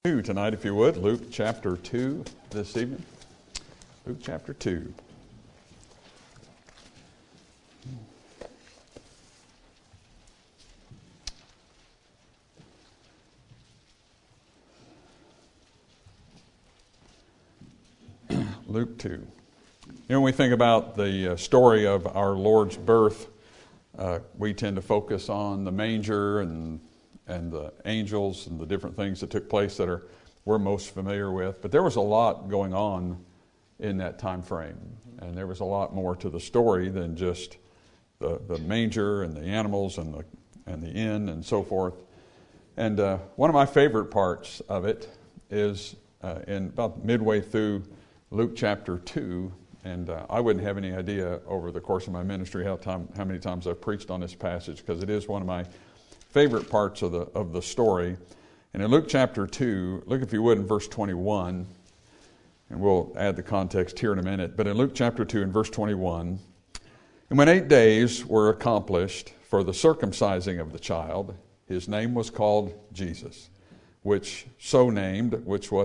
2 tonight, if you would. Luke chapter 2 this evening. Luke chapter 2. Luke 2. You know, when we think about the story of our Lord's birth, we tend to focus on the manger and the angels and the different things that took place that we're most familiar with. But there was a lot going on in that time frame. And there was a lot more to the story than just the manger and the animals and the inn and so forth. And one of my favorite parts of it is in about midway through Luke chapter 2. And I wouldn't have any idea over the course of my ministry how many times I've preached on this passage, because it is one of my favorite parts of the story. And in Luke chapter 2, look if you would in verse 21, and we'll add the context here in a minute. But in Luke chapter 2 in verse 21, and when 8 days were accomplished for the circumcising of the child, his name was called Jesus, which was so named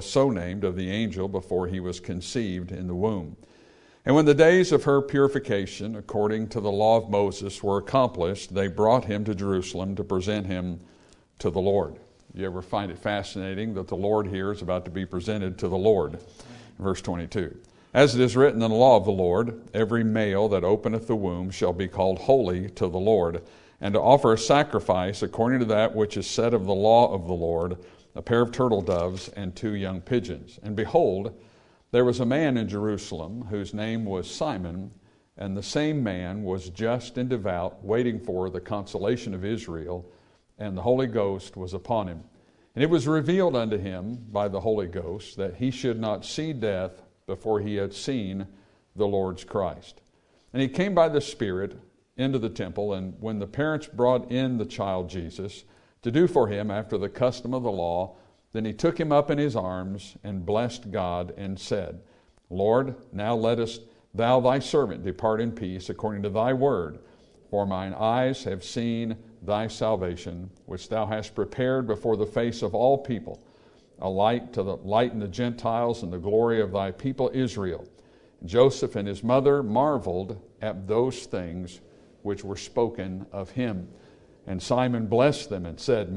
of the angel before he was conceived in the womb. And when the days of her purification, according to the law of Moses, were accomplished, they brought him to Jerusalem to present him to the Lord. You ever find it fascinating that the Lord here is about to be presented to the Lord? Verse 22. As it is written in the law of the Lord, every male that openeth the womb shall be called holy to the Lord, and to offer a sacrifice according to that which is said of the law of the Lord, a pair of turtle doves and 2 young pigeons. And behold, there was a man in Jerusalem whose name was Simon, and the same man was just and devout, waiting for the consolation of Israel, and the Holy Ghost was upon him. And it was revealed unto him by the Holy Ghost that he should not see death before he had seen the Lord's Christ. And he came by the Spirit into the temple, and when the parents brought in the child Jesus to do for him after the custom of the law, then he took him up in his arms and blessed God and said, Lord, now lettest thou thy servant depart in peace according to thy word. For mine eyes have seen thy salvation, which thou hast prepared before the face of all people, a light to lighten the Gentiles and the glory of thy people Israel. Joseph and his mother marveled at those things which were spoken of him. And Simon blessed them and said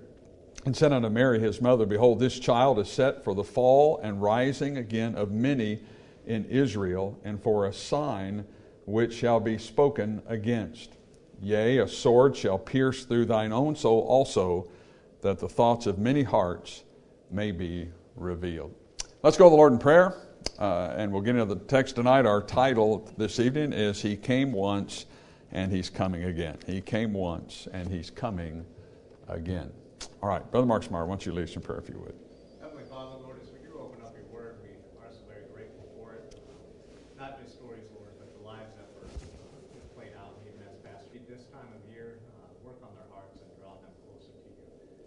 unto Mary his mother, Behold, this child is set for the fall and rising again of many in Israel, and for a sign which shall be spoken against. Yea, a sword shall pierce through thine own soul also, that the thoughts of many hearts may be revealed. Let's go to the Lord in prayer, and we'll get into the text tonight. Our title this evening is He Came Once and He's Coming Again. He came once and He's coming again. All right, Brother Mark Smart, why don't you lead us in prayer if you would. Heavenly Father, Lord, as we do open up your word, we are so very grateful for it. Not just stories, Lord, but the lives that were played out even as past. This time of year, work on their hearts and draw them closer to you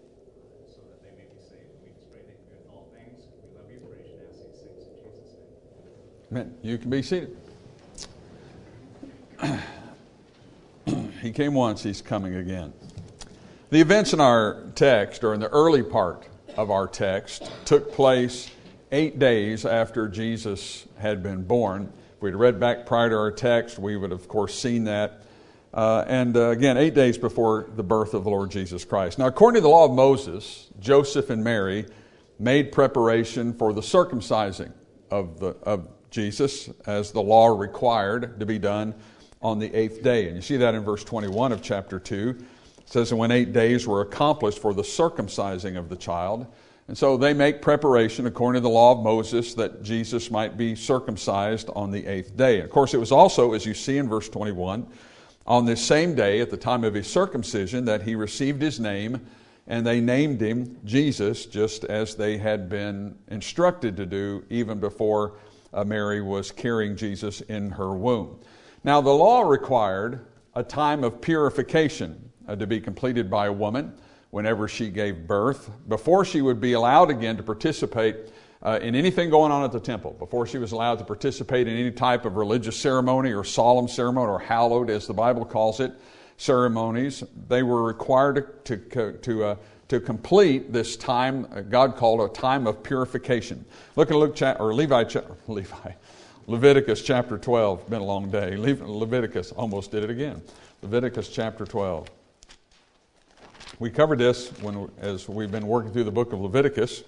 so that they may be saved. We just pray that you do all things. We love you, praise you, and ask these things in Jesus' name. Amen. You can be seated. He came once, He's coming again. The events in our text, or in the early part of our text, took place 8 days after Jesus had been born. If we'd read back prior to our text, we would have, of course, seen that. Again, 8 days before the birth of the Lord Jesus Christ. Now, according to the law of Moses, Joseph and Mary made preparation for the circumcising of Jesus, as the law required to be done on the 8th day. And you see that in verse 21 of chapter 2. It says, and when 8 days were accomplished for the circumcising of the child. And so they make preparation according to the law of Moses that Jesus might be circumcised on the 8th day. And of course, it was also, as you see in verse 21, on this same day at the time of his circumcision that he received his name, and they named him Jesus, just as they had been instructed to do even before Mary was carrying Jesus in her womb. Now, the law required a time of purification to be completed by a woman whenever she gave birth, before she would be allowed again to participate in anything going on at the temple, before she was allowed to participate in any type of religious ceremony or solemn ceremony, or hallowed, as the Bible calls it, ceremonies. They were required to to complete this time God called a time of purification. Look at Leviticus chapter 12. Been a long day. Leviticus, almost did it again. Leviticus chapter 12. We covered this as we've been working through the book of Leviticus.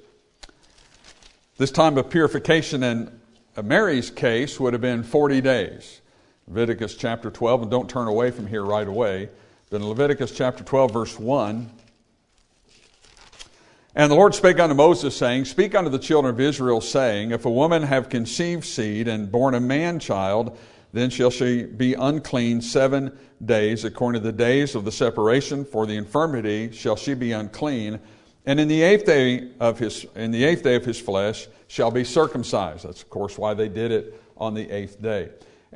This time of purification in Mary's case would have been 40 days. Leviticus chapter 12, and don't turn away from here right away. But in Leviticus chapter 12, verse 1, "And the Lord spake unto Moses, saying, Speak unto the children of Israel, saying, If a woman have conceived seed and born a man-child, then shall she be unclean 7 days, according to the days of the separation. For the infirmity shall she be unclean. And in the eighth day of his flesh shall be circumcised." That's of course why they did it on the 8th day.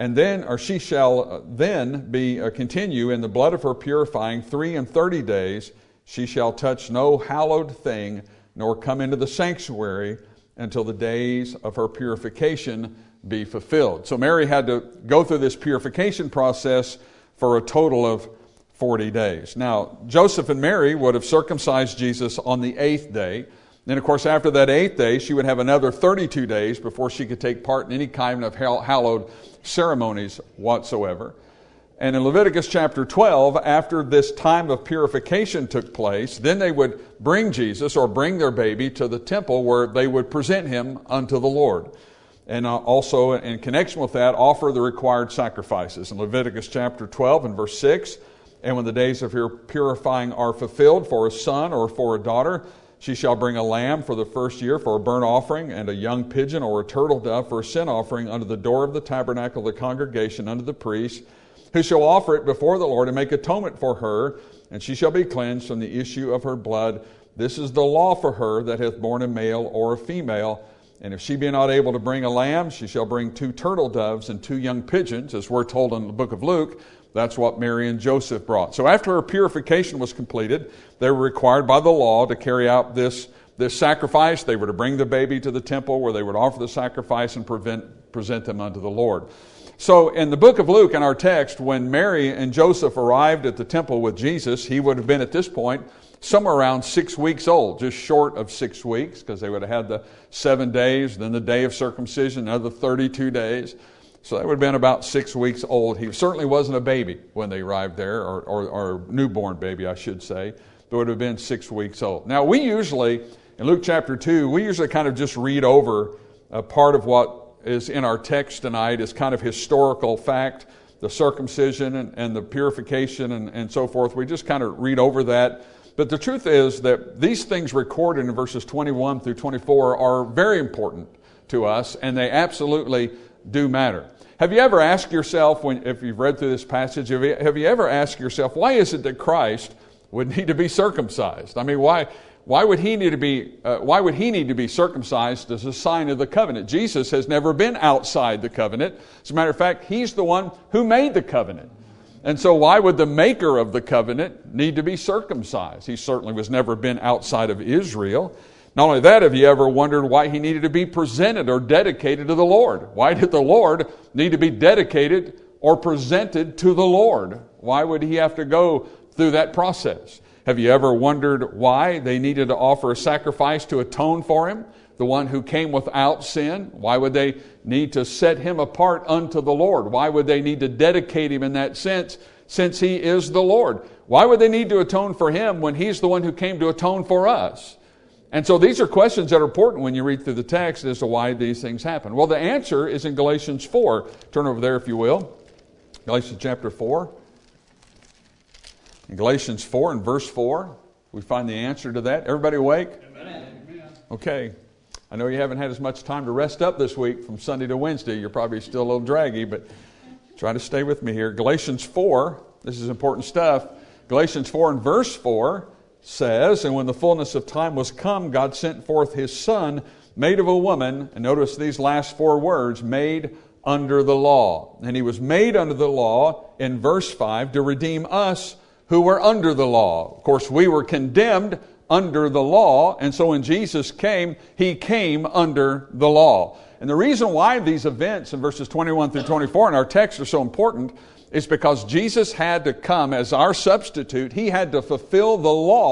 She shall then be continue in the blood of her purifying 33 days. She shall touch no hallowed thing, nor come into the sanctuary until the days of her purification be fulfilled. So Mary had to go through this purification process for a total of 40 days. Now, Joseph and Mary would have circumcised Jesus on the 8th day. Then, of course, after that 8th day, she would have another 32 days before she could take part in any kind of hallowed ceremonies whatsoever. And in Leviticus chapter 12, after this time of purification took place, then they would bring Jesus or bring their baby to the temple where they would present him unto the Lord. And also in connection with that, offer the required sacrifices. In Leviticus chapter 12 and verse 6, "And when the days of her purifying are fulfilled for a son or for a daughter, she shall bring a lamb for the first year for a burnt offering, and a young pigeon or a turtle dove for a sin offering unto the door of the tabernacle of the congregation unto the priest, who shall offer it before the Lord and make atonement for her, and she shall be cleansed from the issue of her blood. This is the law for her that hath borne a male or a female. And if she be not able to bring a lamb, she shall bring 2 turtle doves and 2 young pigeons," as we're told in the book of Luke. That's what Mary and Joseph brought. So after her purification was completed, they were required by the law to carry out this sacrifice. They were to bring the baby to the temple where they would offer the sacrifice and present them unto the Lord. So in the book of Luke, in our text, when Mary and Joseph arrived at the temple with Jesus, he would have been at this point somewhere around 6 weeks old, just short of 6 weeks, because they would have had the 7 days, then the day of circumcision, another 32 days. So that would have been about 6 weeks old. He certainly wasn't a baby when they arrived there, or a newborn baby, I should say, but would have been 6 weeks old. Now, we usually, in Luke chapter 2, we usually kind of just read over a part of what is in our text tonight as kind of historical fact, the circumcision and the purification and so forth. We just kind of read over that. But the truth is that these things recorded in verses 21 through 24 are very important to us, and they absolutely do matter. Have you ever asked yourself, if you've read through this passage, have you ever asked yourself, why is it that Christ would need to be circumcised? I mean, why would he need to be circumcised as a sign of the covenant? Jesus has never been outside the covenant. As a matter of fact, he's the one who made the covenant. And so why would the maker of the covenant need to be circumcised? He certainly was never been outside of Israel. Not only that, have you ever wondered why he needed to be presented or dedicated to the Lord? Why did the Lord need to be dedicated or presented to the Lord? Why would he have to go through that process? Have you ever wondered why they needed to offer a sacrifice to atone for him, the one who came without sin? Why would they need to set him apart unto the Lord? Why would they need to dedicate him in that sense, since he is the Lord? Why would they need to atone for him when he's the one who came to atone for us? And so these are questions that are important when you read through the text as to why these things happen. Well, the answer is in Galatians 4. Turn over there if you will. Galatians chapter 4. In Galatians 4 and verse 4, we find the answer to that. Everybody awake? Amen. Okay. I know you haven't had as much time to rest up this week from Sunday to Wednesday. You're probably still a little draggy, but try to stay with me here. Galatians 4, this is important stuff. Galatians 4 and verse 4 says, "And when the fullness of time was come, God sent forth his Son, made of a woman," and notice these last 4 words, "made under the law. And he was made under the law," in verse 5, "to redeem us who were under the law." Of course, we were condemned under the law, and so when Jesus came, he came under the law. And the reason why these events in verses 21 through 24 in our text are so important is because Jesus had to come as our substitute. He had to fulfill the law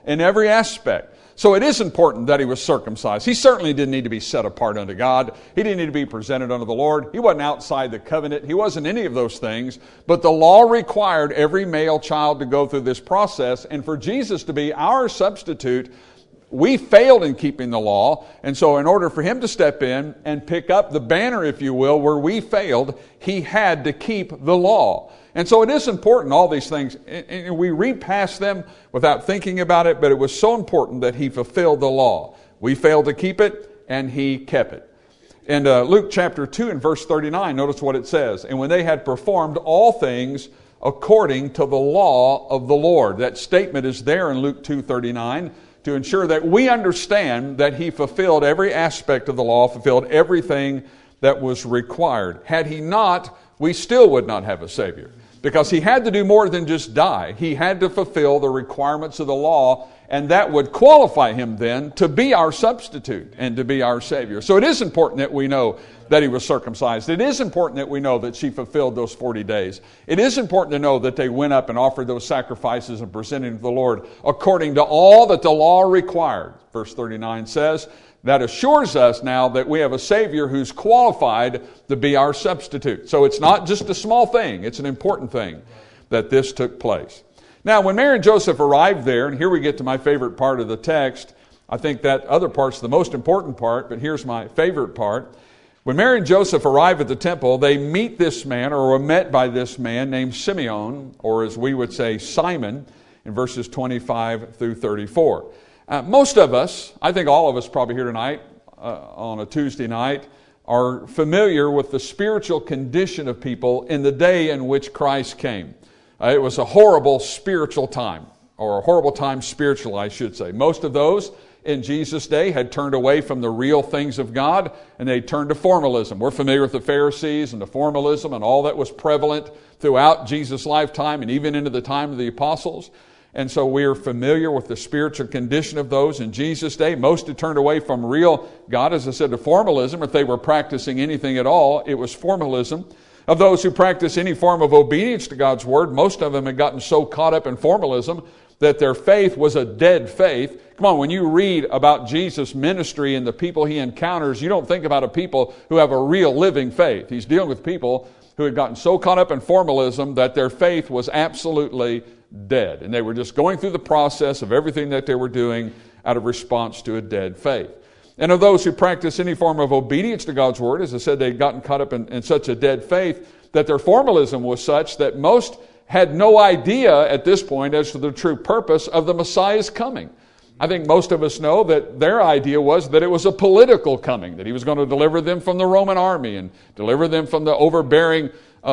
in every aspect. So it is important that he was circumcised. He certainly didn't need to be set apart unto God. He didn't need to be presented unto the Lord. He wasn't outside the covenant. He wasn't any of those things. But the law required every male child to go through this process. And for Jesus to be our substitute, we failed in keeping the law. And so in order for him to step in and pick up the banner, if you will, where we failed, he had to keep the law. And so it is important, all these things. And we read past them without thinking about it, but it was so important that he fulfilled the law. We failed to keep it, and he kept it. In Luke chapter 2 and verse 39, notice what it says. And when they had performed all things according to the law of the Lord. That statement is there in Luke 2:39 to ensure that we understand that he fulfilled every aspect of the law, fulfilled everything that was required. Had he not, we still would not have a Savior. Because he had to do more than just die. He had to fulfill the requirements of the law, and that would qualify him then to be our substitute and to be our Savior. So it is important that we know that he was circumcised. It is important that we know that she fulfilled those 40 days. It is important to know that they went up and offered those sacrifices and presented to the Lord according to all that the law required. Verse 39 says, that assures us now that we have a Savior who's qualified to be our substitute. So it's not just a small thing. It's an important thing that this took place. Now, when Mary and Joseph arrived there, and here we get to my favorite part of the text. I think that other part's the most important part, but here's my favorite part. When Mary and Joseph arrive at the temple, they meet this man, or were met by this man named Simeon, or as we would say, Simon, in verses 25 through 34. Most of us, I think all of us probably here tonight on a Tuesday night, are familiar with the spiritual condition of people in the day in which Christ came. It was a horrible spiritual time, or a horrible time spiritual, I should say. Most of those in Jesus' day had turned away from the real things of God, and they turned to formalism. We're familiar with the Pharisees and the formalism and all that was prevalent throughout Jesus' lifetime and even into the time of the apostles. And so we are familiar with the spiritual condition of those in Jesus' day. Most had turned away from real God, as I said, to formalism. If they were practicing anything at all, it was formalism. Of those who practice any form of obedience to God's Word, most of them had gotten so caught up in formalism that their faith was a dead faith. Come on, when you read about Jesus' ministry and the people he encounters, you don't think about a people who have a real living faith. He's dealing with people who had gotten so caught up in formalism that their faith was absolutely dead. And they were just going through the process of everything that they were doing out of response to a dead faith. And of those who practice any form of obedience to God's Word, as I said, they'd gotten caught up in such a dead faith that their formalism was such that most had no idea at this point as to the true purpose of the Messiah's coming. I think most of us know that their idea was that it was a political coming, that he was going to deliver them from the Roman army and deliver them from the overbearing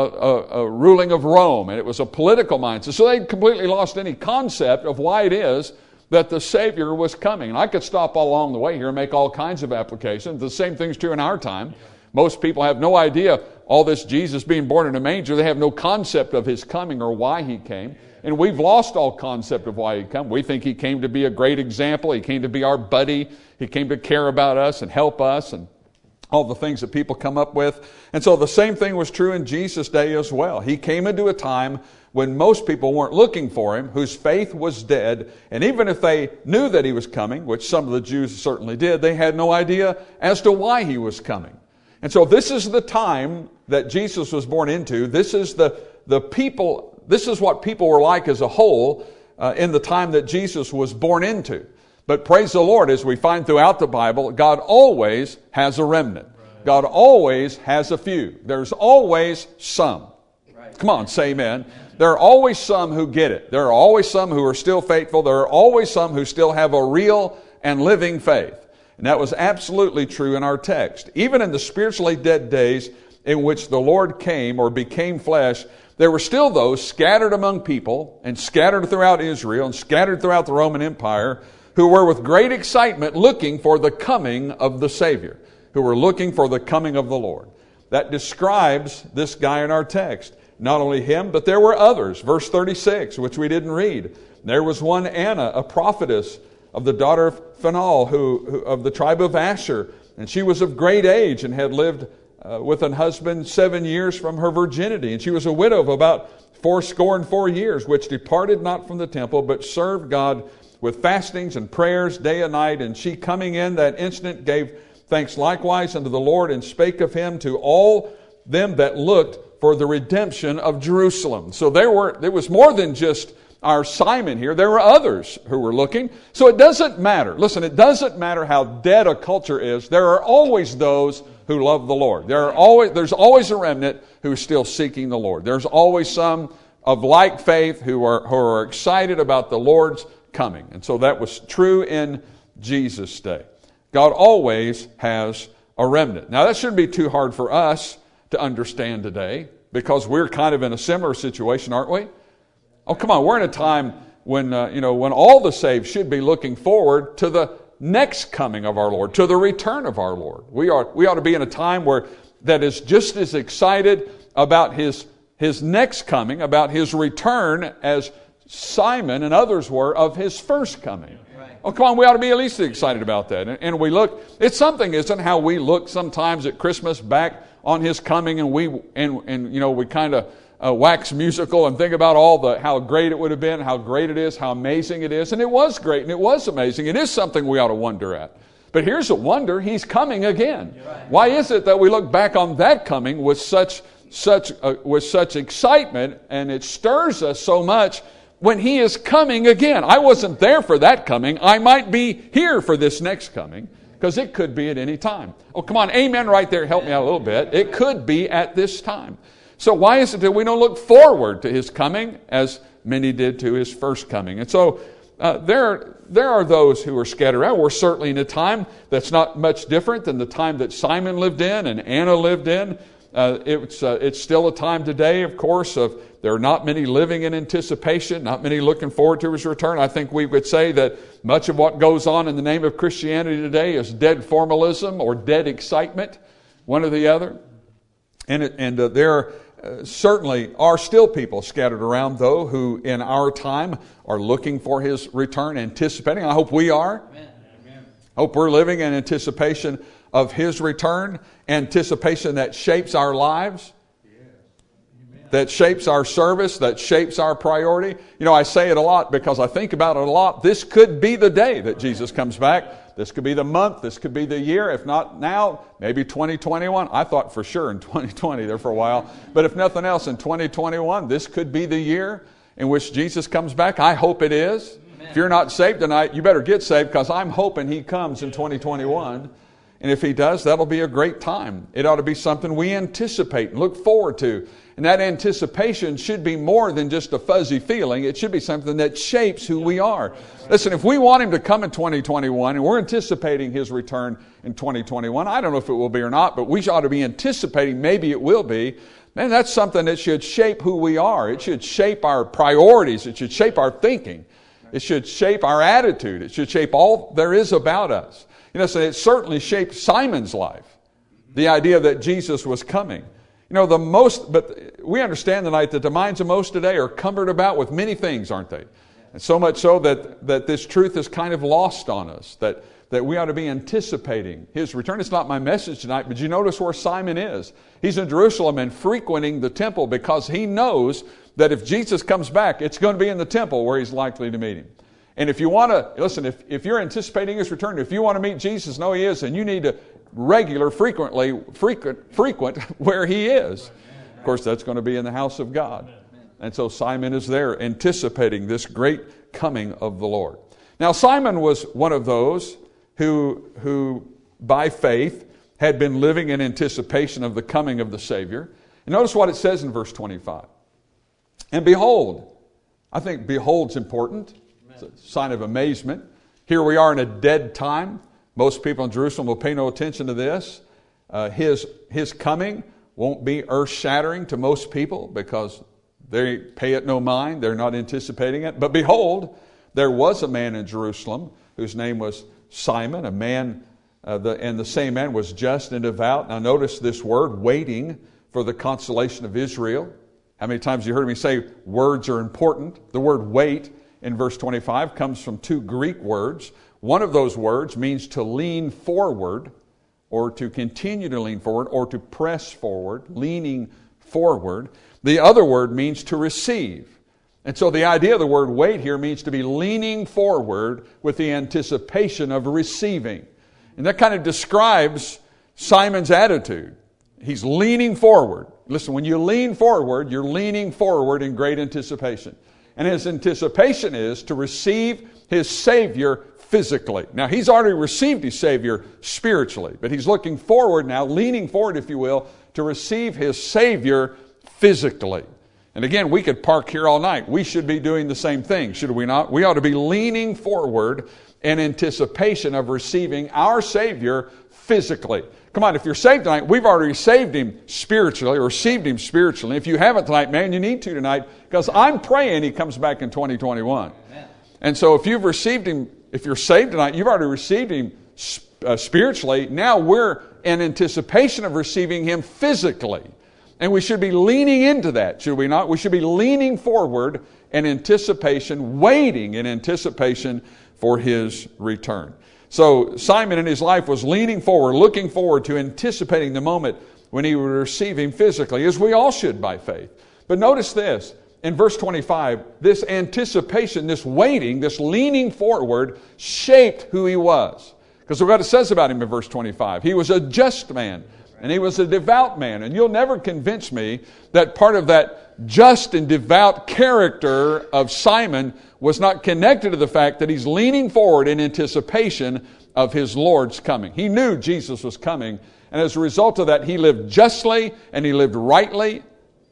ruling of Rome, and it was a political mindset. So they completely lost any concept of why it is that the Savior was coming. And I could stop all along the way here and make all kinds of applications. The same thing's true in our time. Most people have no idea all this Jesus being born in a manger. They have no concept of his coming or why he came. And we've lost all concept of why he came. We think he came to be a great example. He came to be our buddy. He came to care about us and help us and all the things that people come up with. And so the same thing was true in Jesus' day as well. He came into a time when most people weren't looking for him, whose faith was dead. And even if they knew that he was coming, which some of the Jews certainly did, they had no idea as to why he was coming. And so this is the time that Jesus was born into. This is the people. This is what people were like as a whole in the time that Jesus was born into. But praise the Lord, as we find throughout the Bible, God always has a remnant. God always has a few. There's always some. Come on, say amen. There are always some who get it. There are always some who are still faithful. There are always some who still have a real and living faith. And that was absolutely true in our text. Even in the spiritually dead days in which the Lord came or became flesh, there were still those scattered among people and scattered throughout Israel and scattered throughout the Roman Empire who were with great excitement looking for the coming of the Savior, who were looking for the coming of the Lord. That describes this guy in our text. Not only him, but there were others. Verse 36, which we didn't read. There was one Anna, a prophetess of the daughter of Phanuel, who of the tribe of Asher. And she was of great age and had lived with an husband 7 years from her virginity. And she was a widow of about 84 years, which departed not from the temple, but served God with fastings and prayers day and night. And she, coming in that instant, gave thanks likewise unto the Lord, and spake of him to all them that looked for the redemption of Jerusalem. So there was more than just our Simon here. There were others who were looking. So it doesn't matter. Listen, it doesn't matter how dead a culture is. There are always those who love the Lord. There's always a remnant who is still seeking the Lord. There's always some of like faith who are excited about the Lord's coming. And so that was true in Jesus' day. God always has a remnant. Now that shouldn't be too hard for us to understand today, because we're kind of in a similar situation, aren't we? Oh, come on, we're in a time when when all the saved should be looking forward to the next coming of our Lord, to the return of our Lord. We ought to be in a time that is just as excited about His next coming, about His return, as Simon and others were of His first coming. Oh, come on, we ought to be at least excited about that. And we look, it's something, isn't it, how we look sometimes at Christmas back on His coming, and we kind of wax musical and think about how great it would have been, how great it is, how amazing it is. And it was great and it was amazing. It is something we ought to wonder at. But here's a wonder: He's coming again. Why is it that we look back on that coming with such excitement, and it stirs us so much when He is coming again? I wasn't there for that coming. I might be here for this next coming, because it could be at any time. Oh, come on, amen right there. Help me out a little bit. It could be at this time. So why is it that we don't look forward to His coming as many did to His first coming? And so there are those who are scattered around. We're certainly in a time that's not much different than the time that Simon lived in and Anna lived in. It's still a time today, of course, there are not many living in anticipation, not many looking forward to His return. I think we would say that much of what goes on in the name of Christianity today is dead formalism or dead excitement, one or the other. And there certainly are still people scattered around, though, who in our time are looking for His return, anticipating. I hope we are. Amen. I hope we're living in anticipation of His return, anticipation that shapes our lives, that shapes our service, that shapes our priority. I say it a lot because I think about it a lot. This could be the day that Jesus comes back. This could be the month. This could be the year. If not now, maybe 2021. I thought for sure in 2020 there for a while. But if nothing else, in 2021, this could be the year in which Jesus comes back. I hope it is. Amen. If you're not saved tonight, you better get saved, because I'm hoping He comes in 2021. And if He does, that'll be a great time. It ought to be something we anticipate and look forward to. And that anticipation should be more than just a fuzzy feeling. It should be something that shapes who we are. Listen, if we want Him to come in 2021 and we're anticipating His return in 2021, I don't know if it will be or not, but we ought to be anticipating maybe it will be. Man, that's something that should shape who we are. It should shape our priorities. It should shape our thinking. It should shape our attitude. It should shape all there is about us. So it certainly shaped Simon's life, the idea that Jesus was coming. But we understand tonight that the minds of most today are cumbered about with many things, aren't they? And so much so that this truth is kind of lost on us, that we ought to be anticipating His return. It's not my message tonight, but you notice where Simon is. He's in Jerusalem and frequenting the temple, because he knows that if Jesus comes back, it's going to be in the temple where he's likely to meet Him. And if you want to, listen, if you're anticipating His return, if you want to meet Jesus, know He is, and you need to frequent where He is. Of course, that's going to be in the house of God. And so Simon is there anticipating this great coming of the Lord. Now, Simon was one of those who by faith had been living in anticipation of the coming of the Savior. And notice what it says in verse 25. And behold, I think behold's important. It's a sign of amazement. Here we are in a dead time. Most people in Jerusalem will pay no attention to this. His coming won't be earth-shattering to most people, because they pay it no mind. They're not anticipating it. But behold, there was a man in Jerusalem whose name was Simon, a man, and the same man was just and devout. Now notice this word, waiting for the consolation of Israel. How many times have you heard me say words are important? The word wait in verse 25 comes from two Greek words. One of those words means to lean forward, or to continue to lean forward, or to press forward, leaning forward. The other word means to receive. And so the idea of the word wait here means to be leaning forward with the anticipation of receiving. And that kind of describes Simon's attitude. He's leaning forward. Listen, when you lean forward, you're leaning forward in great anticipation. And his anticipation is to receive his Savior physically. Now, he's already received his Savior spiritually, but he's looking forward now, leaning forward, if you will, to receive his Savior physically. And again, we could park here all night. We should be doing the same thing, should we not? We ought to be leaning forward in anticipation of receiving our Savior physically. Come on, if you're saved tonight, we've already received Him spiritually, or received Him spiritually. If you haven't tonight, man, you need to tonight, because I'm praying He comes back in 2021. Amen. And so if you've received Him, if you're saved tonight, you've already received Him spiritually. Now we're in anticipation of receiving Him physically. And we should be leaning into that, should we not? We should be leaning forward in anticipation, waiting in anticipation for His return. So Simon in his life was leaning forward, looking forward to anticipating the moment when he would receive Him physically, as we all should by faith. But notice this, in verse 25, this anticipation, this waiting, this leaning forward shaped who he was. Because look what it says about him in verse 25. He was a just man. And he was a devout man. And you'll never convince me that part of that just and devout character of Simon was not connected to the fact that he's leaning forward in anticipation of his Lord's coming. He knew Jesus was coming. And as a result of that, he lived justly and he lived rightly.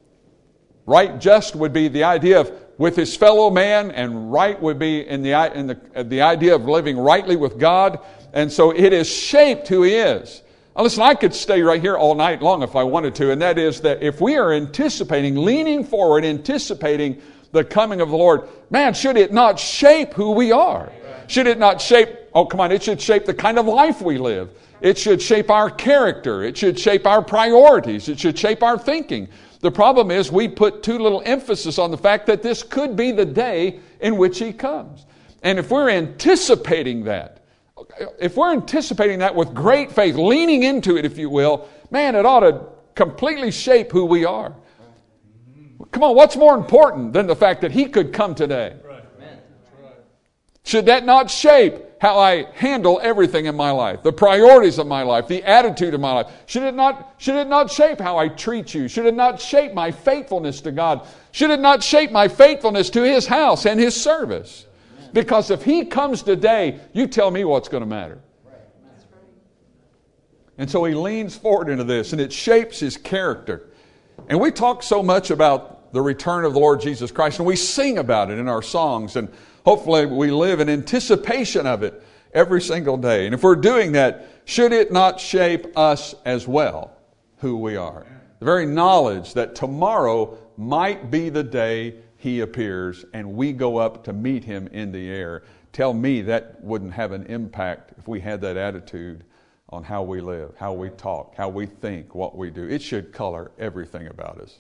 Right, just would be the idea of with his fellow man, and right would be in the idea of living rightly with God. And so it has shaped who he is. Now listen, I could stay right here all night long if I wanted to, and that is that if we are anticipating, leaning forward, anticipating the coming of the Lord, man, should it not shape who we are? Should it not shape, it should shape the kind of life we live. It should shape our character. It should shape our priorities. It should shape our thinking. The problem is we put too little emphasis on the fact that this could be the day in which He comes. And if we're anticipating that, with great faith, leaning into it, if you will, man, it ought to completely shape who we are. Come on, what's more important than the fact that He could come today? Should that not shape how I handle everything in my life, the priorities of my life, the attitude of my life? Should it not shape how I treat you? Should it not shape my faithfulness to God? Should it not shape my faithfulness to His house and His service? Because if He comes today, you tell me what's going to matter. And so he leans forward into this, and it shapes his character. And we talk so much about the return of the Lord Jesus Christ, and we sing about it in our songs, and hopefully we live in anticipation of it every single day. And if we're doing that, should it not shape us as well, who we are? The very knowledge that tomorrow might be the day He appears and we go up to meet Him in the air. Tell me that wouldn't have an impact if we had that attitude on how we live, how we talk, how we think, what we do. It should color everything about us.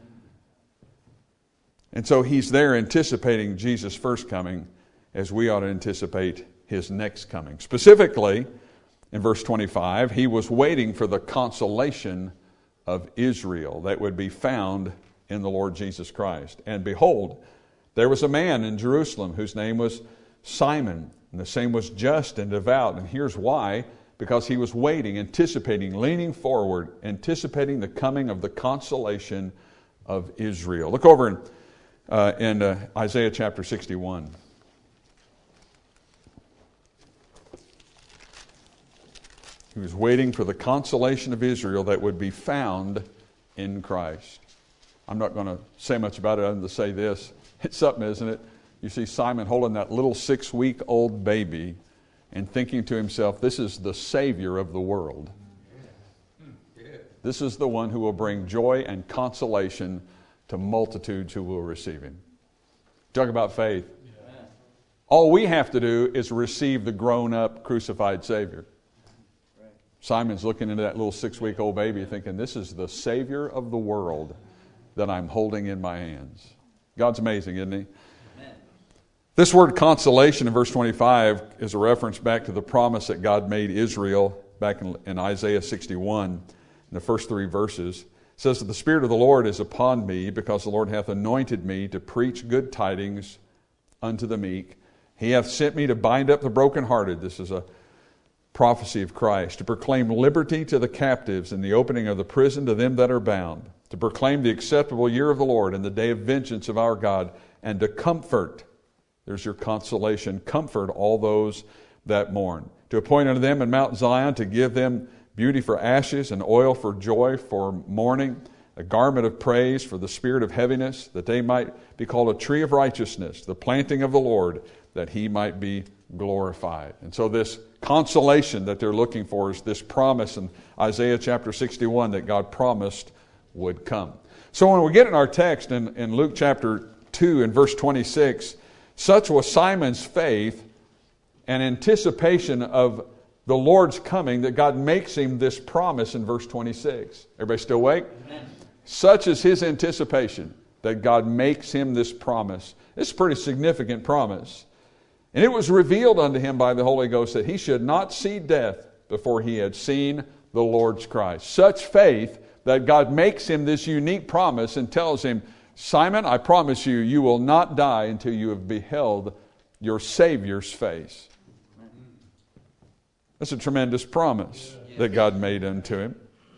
And so He's there anticipating Jesus' first coming as we ought to anticipate His next coming. Specifically, in verse 25, He was waiting for the consolation of Israel that would be found in the Lord Jesus Christ. And behold, there was a man in Jerusalem whose name was Simon, and the same was just and devout. And here's why: because he was waiting, anticipating, leaning forward, anticipating the coming of the consolation of Israel. Look over in Isaiah chapter 61. He was waiting for the consolation of Israel that would be found in Christ. I'm not going to say much about it other than to say this. It's something, isn't it? You see Simon holding that little 6-week-old baby and thinking to himself, this is the Savior of the world. This is the one who will bring joy and consolation to multitudes who will receive Him. Talk about faith. All we have to do is receive the grown-up, crucified Savior. Simon's looking into that little 6-week-old baby thinking, this is the Savior of the world that I'm holding in my hands. God's amazing, isn't He? Amen. This word consolation in verse 25 is a reference back to the promise that God made Israel back in Isaiah 61, in the first 3 verses. It It says that the Spirit of the Lord is upon me, because the Lord hath anointed me to preach good tidings unto the meek. He hath sent me to bind up the brokenhearted. This is a prophecy of Christ. To proclaim liberty to the captives, and the opening of the prison to them that are bound. To proclaim the acceptable year of the Lord, and the day of vengeance of our God. And to comfort, there's your consolation, comfort all those that mourn. To appoint unto them in Mount Zion, to give them beauty for ashes, and oil for joy for mourning, a garment of praise for the spirit of heaviness, that they might be called a tree of righteousness, the planting of the Lord, that he might be glorified. And so this consolation that they're looking for is this promise in Isaiah chapter 61 that God promised would come. So when we get in our text in Luke chapter 2 and verse 26, such was Simon's faith and anticipation of the Lord's coming that God makes him this promise in verse 26. Everybody still awake? Amen. Such is his anticipation that God makes him this promise. It's a pretty significant promise. And it was revealed unto him by the Holy Ghost that he should not see death before he had seen the Lord's Christ. Such faith that God makes him this unique promise and tells him, Simon, I promise you, you will not die until you have beheld your Savior's face. That's a tremendous promise that God made unto him.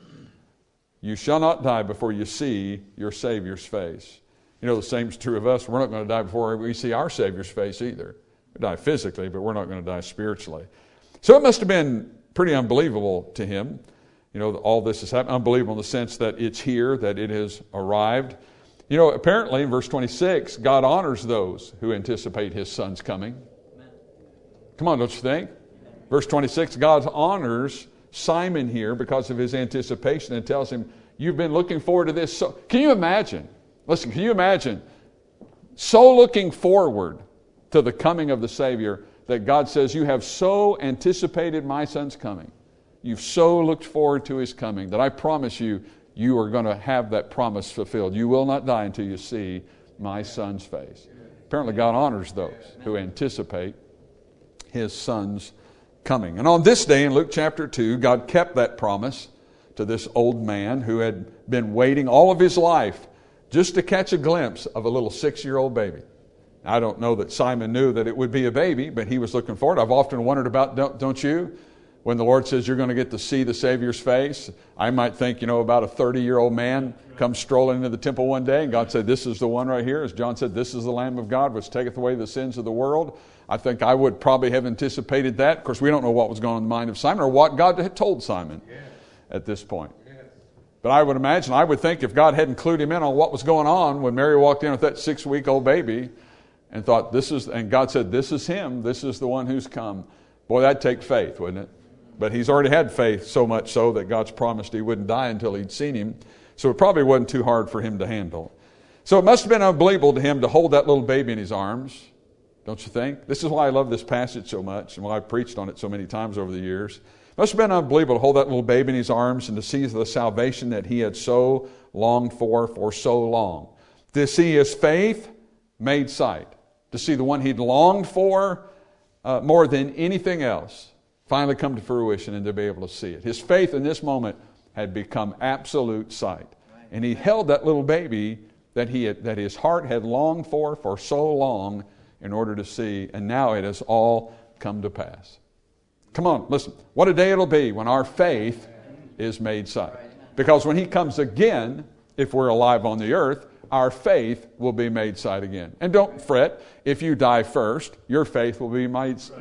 You shall not die before you see your Savior's face. You know, the same is true of us. We're not going to die before we see our Savior's face either. We die physically, but we're not going to die spiritually. So it must have been pretty unbelievable to him. You know, all this has happened. Unbelievable in the sense that it's here, that it has arrived. You know, apparently in verse 26, God honors those who anticipate his Son's coming. Come on, don't you think? Verse 26, God honors Simon here because of his anticipation and tells him, you've been looking forward to this. So, can you imagine? Listen, can you imagine so looking forward to the coming of the Savior that God says, you have so anticipated my Son's coming. You've so looked forward to his coming that I promise you, you are going to have that promise fulfilled. You will not die until you see my Son's face. Apparently God honors those who anticipate his Son's coming. And on this day in Luke chapter 2, God kept that promise to this old man who had been waiting all of his life just to catch a glimpse of a little 6-year-old baby. I don't know that Simon knew that it would be a baby, but he was looking forward. I've often wondered about, don't you? When the Lord says you're going to get to see the Savior's face, I might think, about a 30-year-old man comes strolling into the temple one day, and God said, this is the one right here. As John said, this is the Lamb of God which taketh away the sins of the world. I think I would probably have anticipated that. Of course, we don't know what was going on in the mind of Simon or what God had told Simon at this point. But I would imagine, I would think if God hadn't clued him in on what was going on when Mary walked in with that 6-week-old baby and thought, and God said, this is him, this is the one who's come. Boy, that'd take faith, wouldn't it? But he's already had faith so much so that God's promised he wouldn't die until he'd seen him. So it probably wasn't too hard for him to handle. So it must have been unbelievable to him to hold that little baby in his arms. Don't you think? This is why I love this passage so much and why I've preached on it so many times over the years. It must have been unbelievable to hold that little baby in his arms and to see the salvation that he had so longed for so long. To see his faith made sight. To see the one he'd longed for more than anything else finally come to fruition and to be able to see it. His faith in this moment had become absolute sight. And he held that little baby that his heart had longed for so long in order to see, and now it has all come to pass. Come on, listen. What a day it'll be when our faith is made sight. Because when he comes again, if we're alive on the earth, our faith will be made sight again. And don't fret, if you die first, your faith will be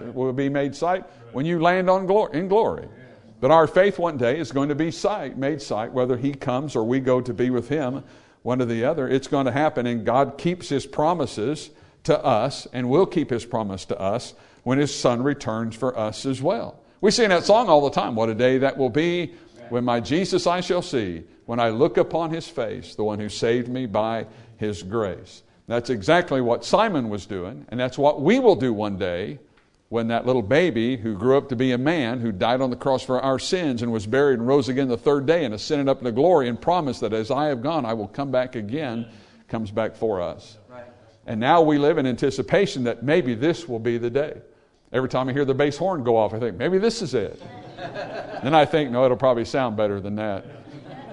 made sight when you land in glory. But our faith one day is going to be made sight, whether he comes or we go to be with him, one or the other. It's going to happen, and God keeps his promises to us and will keep his promise to us when his Son returns for us as well. We sing that song all the time. What a day that will be when my Jesus I shall see, when I look upon his face, the one who saved me by his grace. That's exactly what Simon was doing, and that's what we will do one day when that little baby who grew up to be a man, who died on the cross for our sins and was buried and rose again the third day and ascended up into glory and promised that as I have gone, I will come back again, comes back for us. Right. And now we live in anticipation that maybe this will be the day. Every time I hear the bass horn go off, I think, maybe this is it. Then I think, no, it'll probably sound better than that.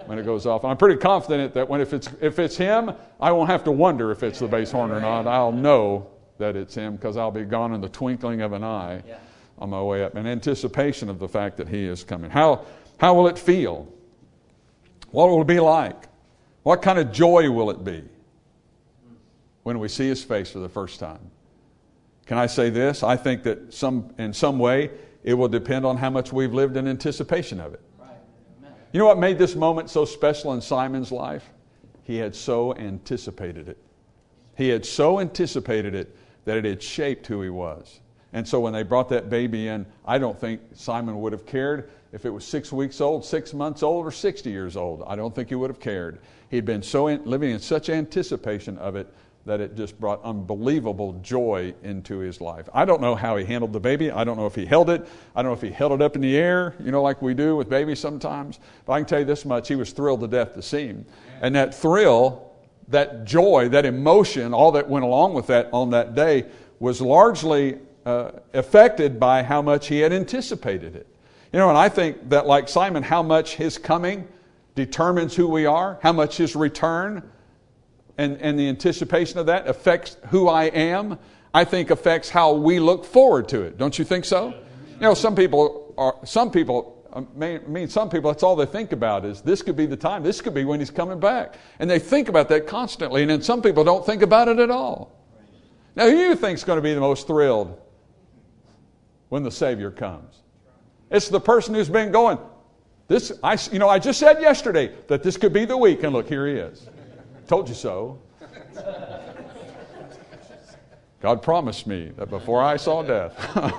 when it goes off. And I'm pretty confident that if it's him, I won't have to wonder if it's the bass horn or not. I'll know that it's him because I'll be gone in the twinkling of an eye on my way up in anticipation of the fact that he is coming. How will it feel? What will it be like? What kind of joy will it be when we see his face for the first time? Can I say this? I think that in some way it will depend on how much we've lived in anticipation of it. You know what made this moment so special in Simon's life? He had so anticipated it. He had so anticipated it that it had shaped who he was. And so when they brought that baby in, I don't think Simon would have cared if it was 6 weeks old, 6 months old, or 60 years old. I don't think he would have cared. He'd been living in such anticipation of it that it just brought unbelievable joy into his life. I don't know how he handled the baby. I don't know if he held it. I don't know if he held it up in the air, like we do with babies sometimes. But I can tell you this much, he was thrilled to death to see him. And that thrill, that joy, that emotion, all that went along with that on that day was largely affected by how much he had anticipated it. And I think that like Simon, how much his coming determines who we are, how much his return and the anticipation of that affects who I am, I think affects how we look forward to it. Don't you think so? Some people, that's all they think about is this could be the time, this could be when he's coming back. And they think about that constantly, and then some people don't think about it at all. Now, who do you think is going to be the most thrilled when the Savior comes? It's the person who's been going, I just said yesterday that this could be the week, and look, here he is. Told you so. God promised me that before I saw death.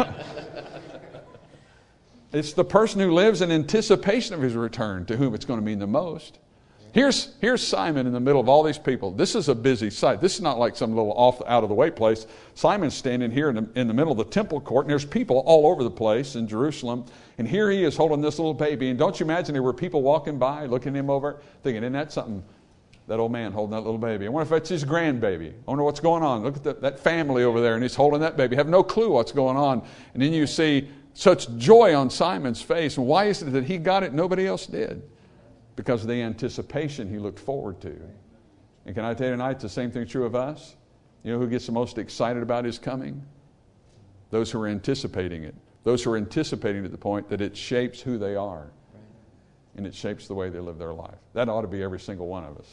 It's the person who lives in anticipation of his return to whom it's going to mean the most. Here's Simon in the middle of all these people. This is a busy sight. This is not like some little out of the way place. Simon's standing here in the middle of the temple court, and there's people all over the place in Jerusalem. And here he is holding this little baby. And don't you imagine there were people walking by, looking him over, thinking, isn't that something? That old man holding that little baby. I wonder if that's his grandbaby. I wonder what's going on. Look at that family over there, and he's holding that baby. Have no clue what's going on. And then you see such joy on Simon's face. And why is it that he got it, nobody else did? Because of the anticipation he looked forward to. And can I tell you tonight, it's the same thing true of us? You know who gets the most excited about his coming? Those who are anticipating it. Those who are anticipating to the point that it shapes who they are. And it shapes the way they live their life. That ought to be every single one of us.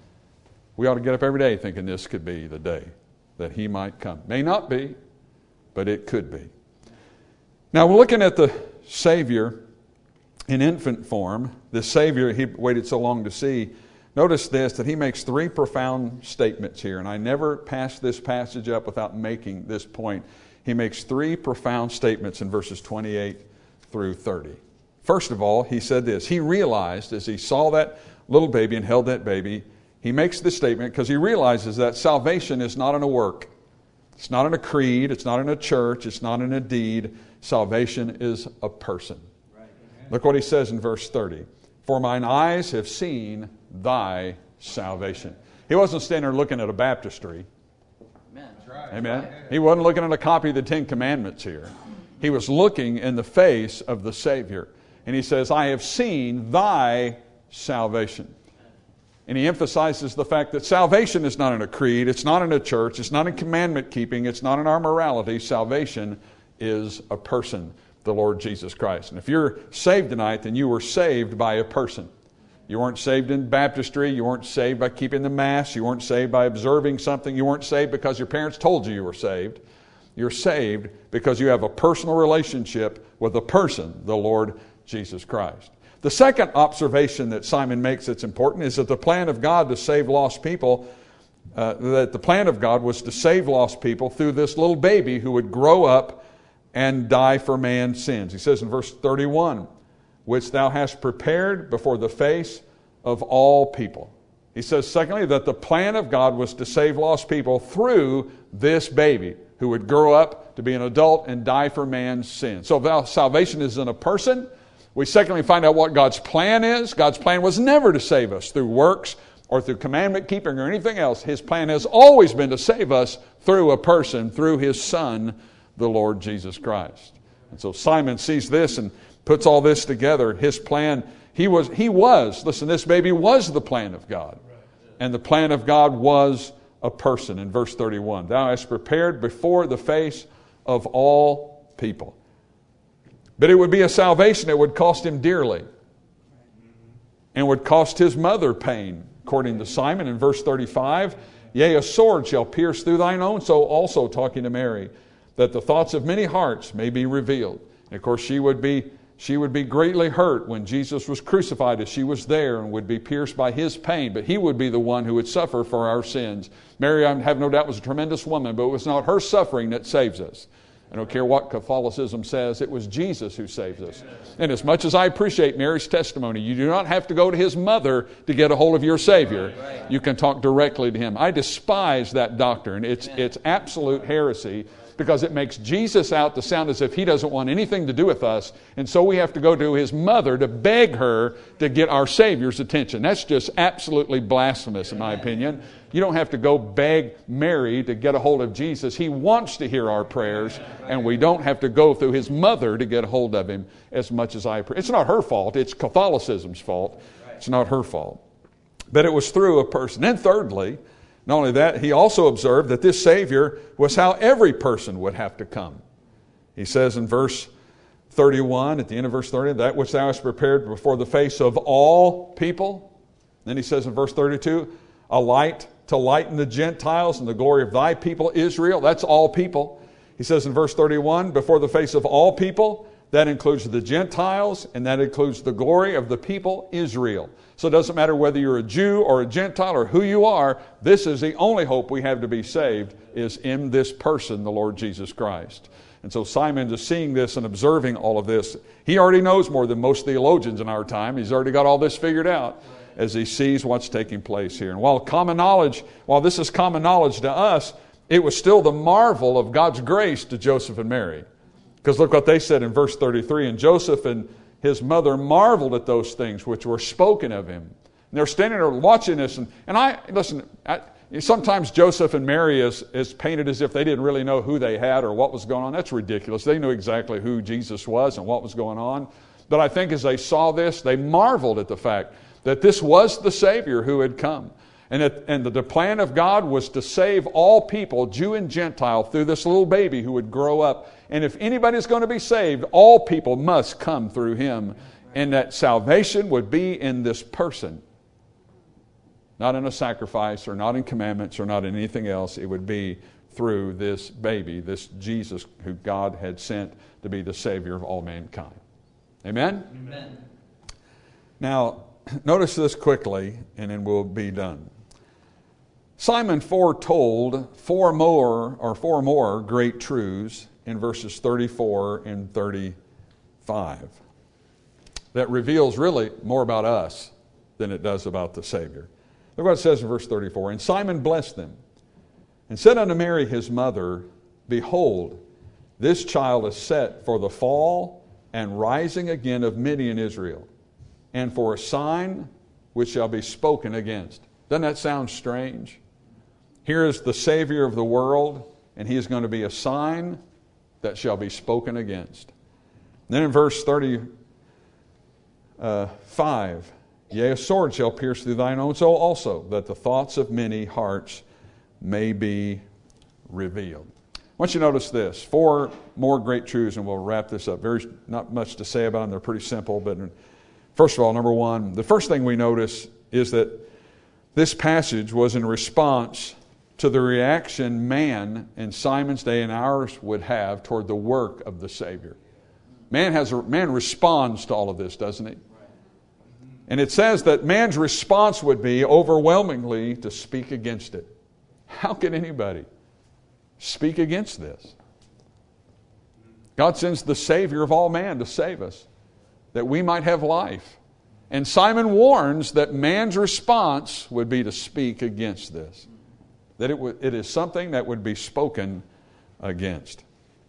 We ought to get up every day thinking this could be the day that he might come. May not be, but it could be. Now we're looking at the Savior in infant form. The Savior he waited so long to see. Notice this, that he makes 3 profound statements here. And I never pass this passage up without making this point. He makes 3 profound statements in verses 28 through 30. First of all, he said this. He realized as he saw that little baby and held that baby, he makes this statement because he realizes that salvation is not in a work. It's not in a creed. It's not in a church. It's not in a deed. Salvation is a person. Right. Look what he says in verse 30. For mine eyes have seen thy salvation. He wasn't standing there looking at a baptistry. Amen. Amen. He wasn't looking at a copy of the 10 Commandments here. He was looking in the face of the Savior. And he says, I have seen thy salvation. And he emphasizes the fact that salvation is not in a creed, it's not in a church, it's not in commandment keeping, it's not in our morality. Salvation is a person, the Lord Jesus Christ. And if you're saved tonight, then you were saved by a person. You weren't saved in baptistry, you weren't saved by keeping the Mass, you weren't saved by observing something, you weren't saved because your parents told you were saved. You're saved because you have a personal relationship with a person, the Lord Jesus Christ. The second observation that Simon makes that's important is that the plan of God to save lost people, that the plan of God was to save lost people through this little baby who would grow up and die for man's sins. He says in verse 31, which thou hast prepared before the face of all people. He says, secondly, that the plan of God was to save lost people through this baby who would grow up to be an adult and die for man's sins. So salvation is in a person. We secondly find out what God's plan is. God's plan was never to save us through works or through commandment keeping or anything else. His plan has always been to save us through a person, through His Son, the Lord Jesus Christ. And so Simon sees this, and puts all this together. His plan, he was, listen, this baby was the plan of God. And the plan of God was a person. In verse 31, thou hast prepared before the face of all people. But it would be a salvation that would cost him dearly and would cost his mother pain. According to Simon in verse 35, yea, a sword shall pierce through thine own soul, also talking to Mary, that the thoughts of many hearts may be revealed. And of course, she would be greatly hurt when Jesus was crucified, as she was there, and would be pierced by his pain. But he would be the one who would suffer for our sins. Mary, I have no doubt, was a tremendous woman, but it was not her suffering that saves us. I don't care what Catholicism says, it was Jesus who saves us. And as much as I appreciate Mary's testimony, you do not have to go to his mother to get a hold of your Savior. You can talk directly to him. I despise that doctrine. It's absolute heresy, because it makes Jesus out to sound as if he doesn't want anything to do with us, and so we have to go to his mother to beg her to get our Savior's attention. That's just absolutely blasphemous, in my opinion. You don't have to go beg Mary to get a hold of Jesus. He wants to hear our prayers, and we don't have to go through his mother to get a hold of him, as much as I pray. It's not her fault. It's Catholicism's fault. It's not her fault. But it was through a person. And thirdly, not only that, he also observed that this Savior was how every person would have to come. He says in verse 31, at the end of verse 30, that which thou hast prepared before the face of all people. Then he says in verse 32, a light to lighten the Gentiles and the glory of thy people Israel. That's all people. He says in verse 31, before the face of all people. That includes the Gentiles, and that includes the glory of the people Israel. So it doesn't matter whether you're a Jew or a Gentile or who you are, this is the only hope we have to be saved, is in this person, the Lord Jesus Christ. And so Simon is seeing this and observing all of this. He already knows more than most theologians in our time. He's already got all this figured out as he sees what's taking place here. And while this is common knowledge to us, it was still the marvel of God's grace to Joseph and Mary. Because look what they said in verse 33, and Joseph and his mother marveled at those things which were spoken of him. And they're standing there watching this. Sometimes Joseph and Mary is painted as if they didn't really know who they had or what was going on. That's ridiculous. They knew exactly who Jesus was and what was going on. But I think as they saw this, they marveled at the fact that this was the Savior who had come. And the plan of God was to save all people, Jew and Gentile, through this little baby who would grow up. And if anybody's going to be saved, all people must come through him. And that salvation would be in this person. Not in a sacrifice, or not in commandments, or not in anything else. It would be through this baby, this Jesus who God had sent to be the Savior of all mankind. Amen? Amen. Now, notice this quickly, and then we'll be done. Simon foretold four more great truths in verses 34 and 35 that reveals really more about us than it does about the Savior. Look what it says in verse 34. And Simon blessed them and said unto Mary his mother, behold, this child is set for the fall and rising again of many in Israel, and for a sign which shall be spoken against. Doesn't that sound strange? Here is the Savior of the world, and he is going to be a sign that shall be spoken against. And then in verse 35, yea, a sword shall pierce through thine own soul also, that the thoughts of many hearts may be revealed. I want you to notice this. Four more great truths, and we'll wrap this up. There's not much to say about them. They're pretty simple. But first of all, number one, the first thing we notice is that this passage was in response to the reaction man in Simon's day and ours would have toward the work of the Savior. Man responds to all of this, doesn't he? And it says that man's response would be overwhelmingly to speak against it. How can anybody speak against this? God sends the Savior of all man to save us, that we might have life. And Simon warns that man's response would be to speak against this. That it is something that would be spoken against.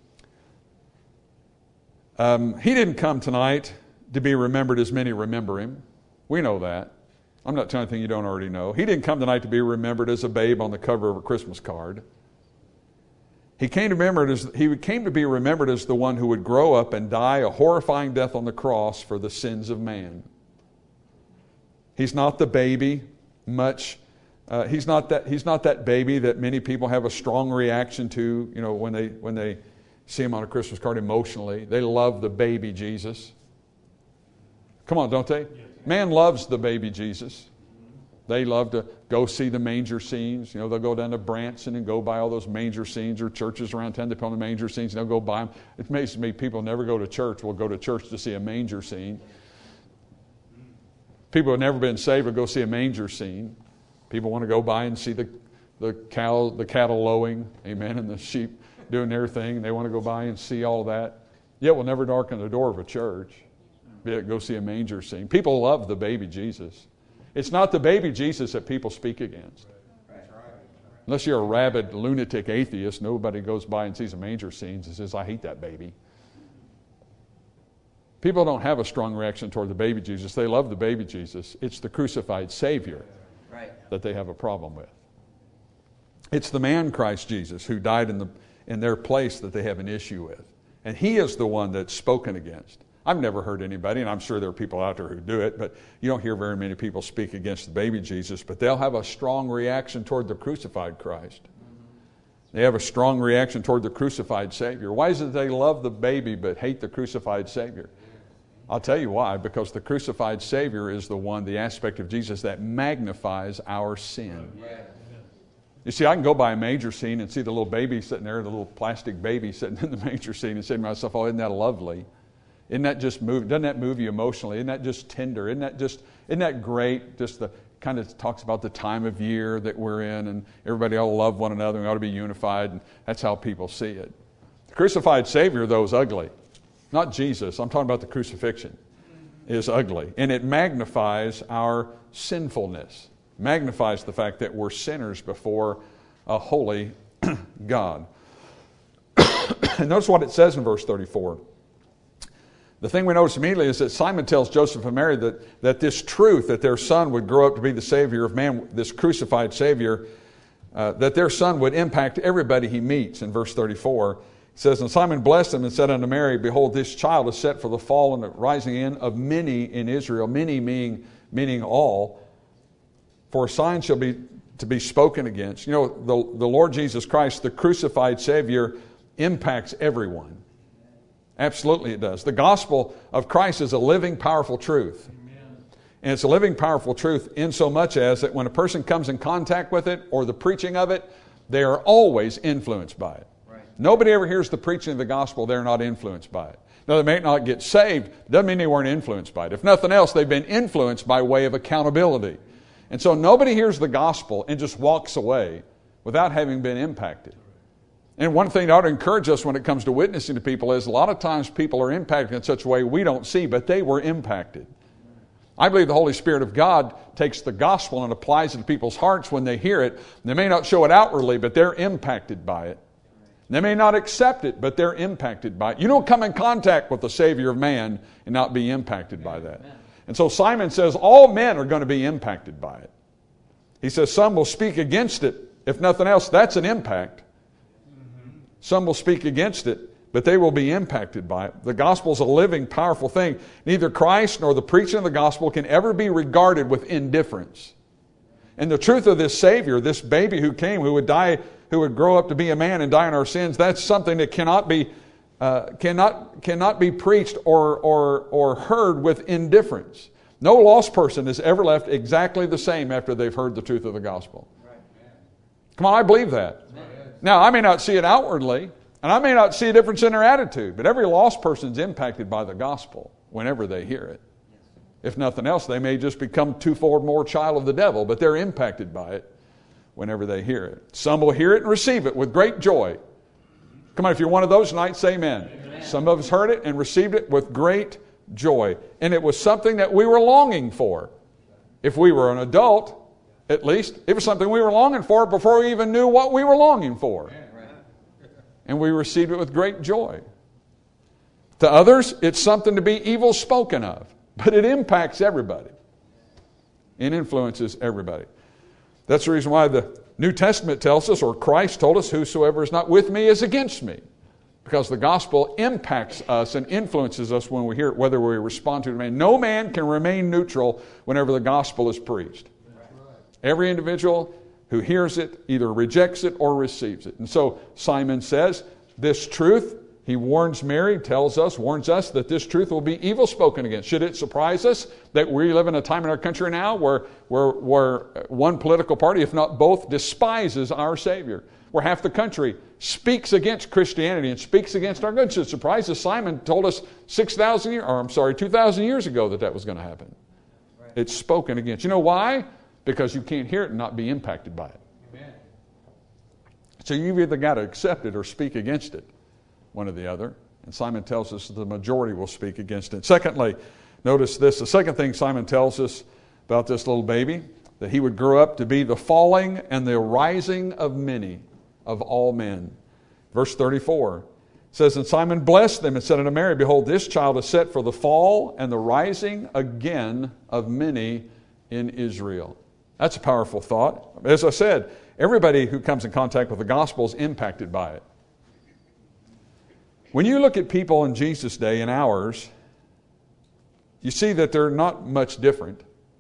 He didn't come tonight to be remembered as many remember him. We know that. I'm not telling you anything you don't already know. He didn't come tonight to be remembered as a babe on the cover of a Christmas card. He came to be remembered as the one who would grow up and die a horrifying death on the cross for the sins of man. He's not the baby much. He's not that baby that many people have a strong reaction to. You know, when they see him on a Christmas card emotionally, they love the baby Jesus. Come on, don't they? Man loves the baby Jesus. They love to go see the manger scenes. You know, they'll go down to Branson and go by all those manger scenes, or churches around town, they put on the manger scenes, and they'll go by them. It amazes me, people never go to church will go to church to see a manger scene. People who have never been saved will go see a manger scene. People want to go by and see the cattle lowing, amen, and the sheep doing their thing. They want to go by and see all that. Yet we'll never darken the door of a church. Go see a manger scene. People love the baby Jesus. It's not the baby Jesus that people speak against. Unless you're a rabid, lunatic atheist, nobody goes by and sees a manger scene and says, I hate that baby. People don't have a strong reaction toward the baby Jesus. They love the baby Jesus. It's the crucified Savior that they have a problem with. It's the man Christ Jesus who died in their place that they have an issue with. And he is the one that's spoken against. I've never heard anybody, and I'm sure there are people out there who do it, but you don't hear very many people speak against the baby Jesus, but they'll have a strong reaction toward the crucified Christ. They have a strong reaction toward the crucified Savior. Why is it they love the baby but hate the crucified Savior? I'll tell you why. Because the crucified Savior is the aspect of Jesus that magnifies our sin. You see, I can go by a manger scene and see the little baby sitting there, the little plastic baby sitting in the manger scene, and say to myself, oh, isn't that lovely? Isn't that just doesn't that move you emotionally? Isn't that just tender? Isn't that great? Just the kind of talks about the time of year that we're in, and everybody ought to love one another and ought to be unified, and that's how people see it. The crucified Savior, though, is ugly. Not Jesus. I'm talking about the crucifixion. Is ugly. And it magnifies our sinfulness. Magnifies the fact that we're sinners before a holy God. And notice what it says in verse 34. The thing we notice immediately is that Simon tells Joseph and Mary that this truth, that their son would grow up to be the Savior of man, this crucified Savior, that their son would impact everybody he meets. In verse 34, it says, and Simon blessed him and said unto Mary, behold, this child is set for the fall and the rising in of many in Israel, many meaning all, for a sign shall be to be spoken against. You know, the Lord Jesus Christ, the crucified Savior, impacts everyone. Absolutely it does. The gospel of Christ is a living, powerful truth. Amen. And it's a living, powerful truth in so much as that when a person comes in contact with it or the preaching of it, they are always influenced by it. Right. Nobody ever hears the preaching of the gospel, they're not influenced by it. Now, they may not get saved, doesn't mean they weren't influenced by it. If nothing else, they've been influenced by way of accountability. And so nobody hears the gospel and just walks away without having been impacted. And one thing that ought to encourage us when it comes to witnessing to people is a lot of times people are impacted in such a way we don't see, but they were impacted. I believe the Holy Spirit of God takes the gospel and applies it to people's hearts when they hear it. They may not show it outwardly, but they're impacted by it. They may not accept it, but they're impacted by it. You don't come in contact with the Savior of man and not be impacted by that. And so Simon says all men are going to be impacted by it. He says some will speak against it. If nothing else, that's an impact. Some will speak against it, but they will be impacted by it. The gospel is a living, powerful thing. Neither Christ nor the preaching of the gospel can ever be regarded with indifference. And the truth of this Savior, this baby who came, who would die, who would grow up to be a man and die in our sins, that's something that cannot be preached or heard with indifference. No lost person is ever left exactly the same after they've heard the truth of the gospel. Come on, I believe that. Now, I may not see it outwardly, and I may not see a difference in their attitude, but every lost person is impacted by the gospel whenever they hear it. If nothing else, they may just become twofold more child of the devil, but they're impacted by it whenever they hear it. Some will hear it and receive it with great joy. Come on, if you're one of those tonight, say amen. Amen. Some of us heard it and received it with great joy. And it was something that we were longing for. If we were an adult, at least, it was something we were longing for before we even knew what we were longing for. And we received it with great joy. To others, it's something to be evil spoken of. But it impacts everybody. It influences everybody. That's the reason why the New Testament tells us, or Christ told us, whosoever is not with me is against me. Because the gospel impacts us and influences us when we hear it, whether we respond to it. No man can remain neutral whenever the gospel is preached. Every individual who hears it either rejects it or receives it. And so Simon says, this truth, he warns Mary, warns us that this truth will be evil spoken against. Should it surprise us that we live in a time in our country now where one political party, if not both, despises our Savior? Where half the country speaks against Christianity and speaks against our God. Should it surprise us? Simon told us 2,000 years ago that was going to happen. Right. It's spoken against. You know why? Because you can't hear it and not be impacted by it. Amen. So you've either got to accept it or speak against it, one or the other. And Simon tells us that the majority will speak against it. Secondly, notice this. The second thing Simon tells us about this little baby, that he would grow up to be the falling and the rising of many, of all men. Verse 34 says, and Simon blessed them and said unto Mary, behold, this child is set for the fall and the rising again of many in Israel. That's a powerful thought. As I said, everybody who comes in contact with the gospel is impacted by it. When you look at people in Jesus' day and ours, you see that they're not much different.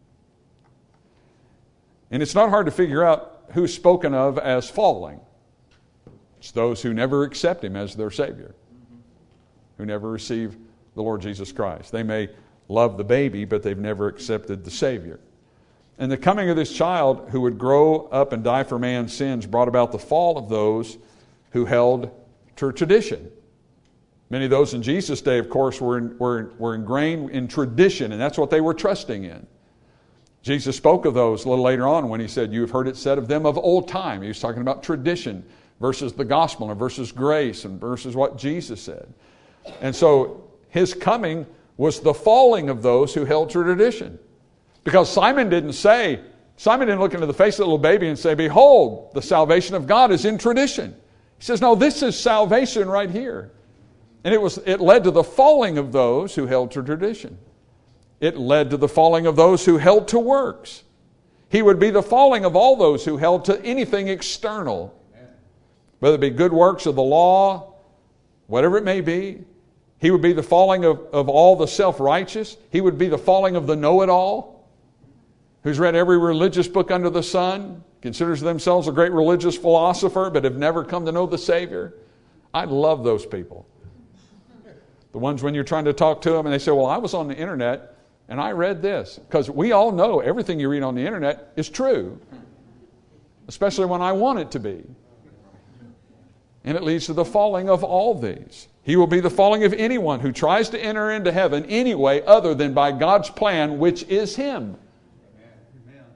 And it's not hard to figure out who's spoken of as falling. It's those who never accept Him as their Savior, who never receive the Lord Jesus Christ. They may love the baby, but they've never accepted the Savior. And the coming of this child who would grow up and die for man's sins brought about the fall of those who held to tradition. Many of those in Jesus' day, of course, were ingrained in tradition, and that's what they were trusting in. Jesus spoke of those a little later on when He said, you've heard it said of them of old time. He was talking about tradition versus the gospel and versus grace and versus what Jesus said. And so His coming was the falling of those who held to tradition. Because Simon didn't look into the face of the little baby and say, behold, the salvation of God is in tradition. He says, no, this is salvation right here. And it led to the falling of those who held to tradition. It led to the falling of those who held to works. He would be the falling of all those who held to anything external. Whether it be good works of the law, whatever it may be. He would be the falling of all the self-righteous. He would be the falling of the know-it-all, who's read every religious book under the sun, considers themselves a great religious philosopher, but have never come to know the Savior. I love those people. The ones when you're trying to talk to them and they say, well, I was on the internet and I read this. Because we all know everything you read on the internet is true, especially when I want it to be. And it leads to the falling of all these. He will be the falling of anyone who tries to enter into heaven any way other than by God's plan, which is Him. Amen.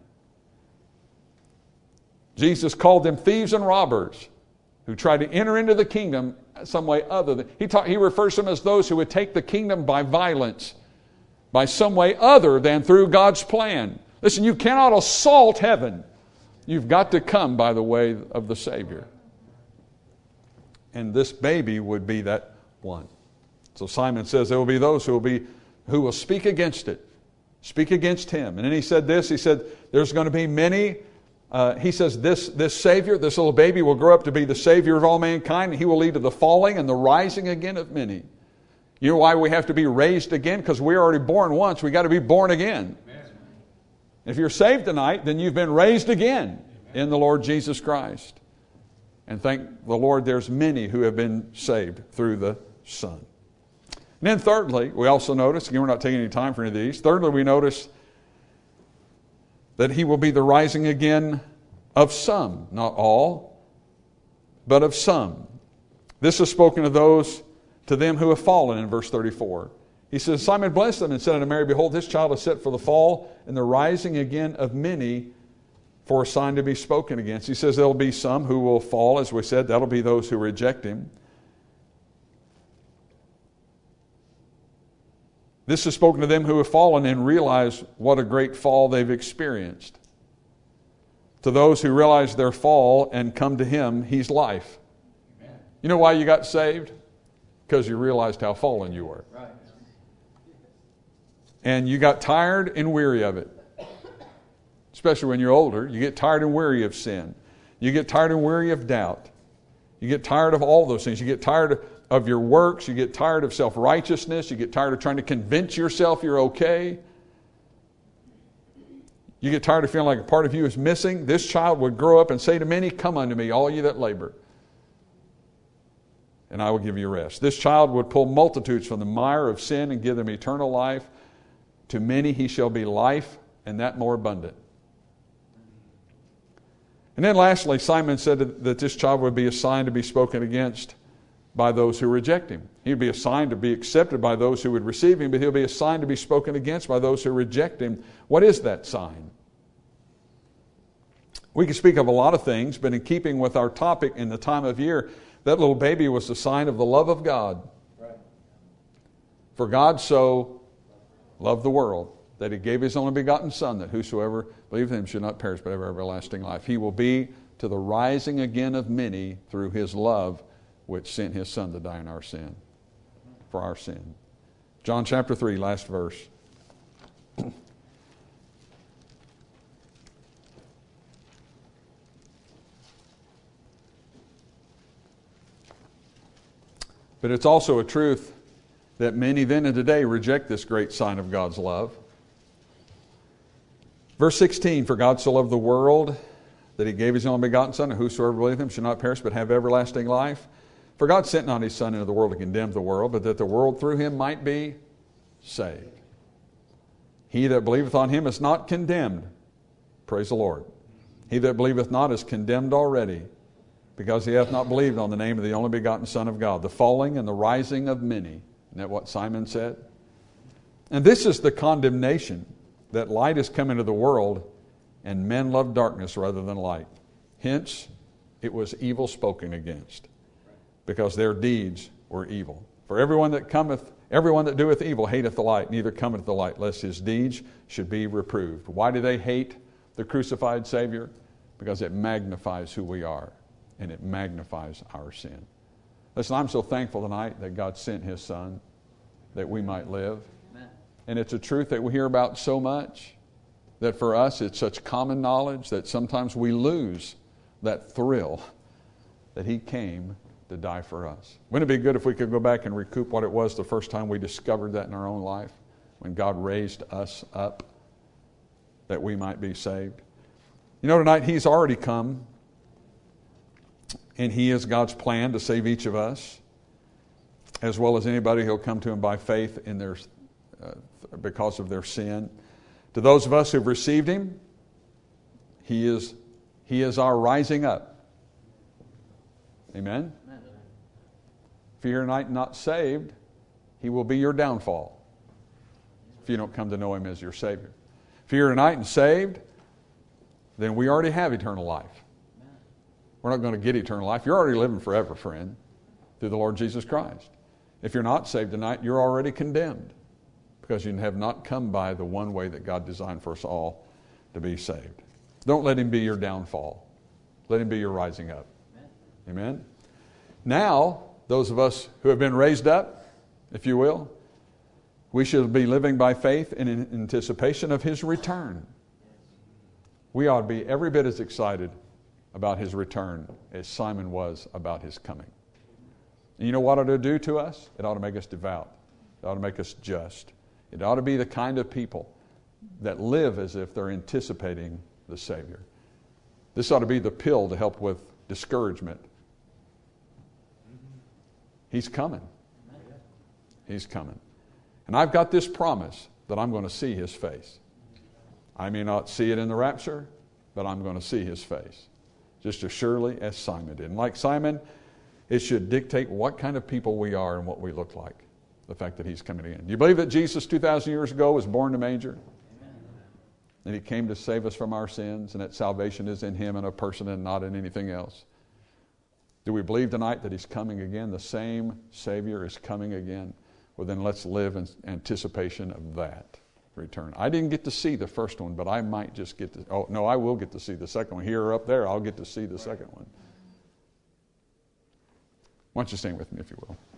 Jesus called them thieves and robbers who tried to enter into the kingdom some way other than... He refers to them as those who would take the kingdom by violence, by some way other than through God's plan. Listen, you cannot assault heaven. You've got to come by the way of the Savior. And this baby would be that one. So Simon says there will be those who will speak against it, speak against Him. And then he said this, he said there's going to be many, he says this Savior, this little baby will grow up to be the Savior of all mankind, and He will lead to the falling and the rising again of many. You know why we have to be raised again? Because we're already born once, we got to be born again. Amen. If you're saved tonight, then you've been raised again in the Lord Jesus Christ. And thank the Lord, there's many who have been saved through the Son. And then thirdly, we also notice, again, we're not taking any time for any of these. Thirdly, we notice that He will be the rising again of some, not all, but of some. This is spoken of those, to them who have fallen in verse 34. He says, Simon blessed them and said unto Mary, behold, this child is set for the fall and the rising again of many, for a sign to be spoken against. He says there'll be some who will fall, as we said. That'll be those who reject Him. This is spoken to them who have fallen and realize what a great fall they've experienced. To those who realize their fall and come to Him, He's life. Amen. You know why you got saved? Because you realized how fallen you were. Right. And you got tired and weary of it. Especially when you're older, you get tired and weary of sin. You get tired and weary of doubt. You get tired of all those things. You get tired of your works. You get tired of self-righteousness. You get tired of trying to convince yourself you're okay. You get tired of feeling like a part of you is missing. This child would grow up and say to many, "Come unto me, all ye that labor, and I will give you rest." This child would pull multitudes from the mire of sin and give them eternal life. To many he shall be life, and that more abundant. And then lastly, Simon said that this child would be a sign to be spoken against by those who reject him. He would be a sign to be accepted by those who would receive him, but he'll be a sign to be spoken against by those who reject him. What is that sign? We can speak of a lot of things, but in keeping with our topic in the time of year, that little baby was the sign of the love of God. Right. For God so loved the world that he gave his only begotten Son, that whosoever believeth in him should not perish but have everlasting life. He will be to the rising again of many through his love, which sent his Son to die in our sin, for our sin. John chapter 3, last verse. But it's also a truth that many then and today reject this great sign of God's love. Verse 16, for God so loved the world that he gave his only begotten Son, and whosoever believeth him shall not perish but have everlasting life. For God sent not his Son into the world to condemn the world, but that the world through him might be saved. He that believeth on him is not condemned. Praise the Lord. He that believeth not is condemned already, because he hath not believed on the name of the only begotten Son of God. The falling and the rising of many. Isn't that what Simon said? And this is the condemnation, that light is come into the world, and men love darkness rather than light. Hence, it was evil spoken against, because their deeds were evil. For everyone that doeth evil hateth the light, neither cometh the light, lest his deeds should be reproved. Why do they hate the crucified Savior? Because it magnifies who we are, and it magnifies our sin. Listen, I'm so thankful tonight that God sent his Son that we might live. Amen. And it's a truth that we hear about so much, that for us it's such common knowledge that sometimes we lose that thrill that he came to die for us. Wouldn't it be good if we could go back and recoup what it was the first time we discovered that in our own life, when God raised us up that we might be saved? You know, tonight he's already come, and he is God's plan to save each of us, as well as anybody who'll come to him by faith in their because of their sin. To those of us who've received him, he is our rising up. Amen? Amen. If you're here tonight not saved, he will be your downfall if you don't come to know him as your Savior. If you're here tonight and saved, then we already have eternal life. We're not going to get eternal life. You're already living forever, friend, through the Lord Jesus Christ. If you're not saved tonight, you're already condemned, because you have not come by the one way that God designed for us all to be saved. Don't let him be your downfall. Let him be your rising up. Amen? Now, those of us who have been raised up, if you will, we should be living by faith in anticipation of his return. We ought to be every bit as excited about his return as Simon was about his coming. And you know what it ought to do to us? It ought to make us devout. It ought to make us just. It ought to be the kind of people that live as if they're anticipating the Savior. This ought to be the pill to help with discouragement. He's coming. He's coming. And I've got this promise that I'm going to see his face. I may not see it in the rapture, but I'm going to see his face, just as surely as Simon did. And like Simon, it should dictate what kind of people we are and what we look like, the fact that he's coming in. Do you believe that Jesus 2,000 years ago was born in a manger? Amen. And he came to save us from our sins, and that salvation is in him and a person and not in anything else? Do we believe tonight that he's coming again? The same Savior is coming again? Well, then let's live in anticipation of that return. I didn't get to see the first one, but I might just get to, I will get to see the second one. Here or up there, I'll get to see the second one. Why don't you stand with me, if you will?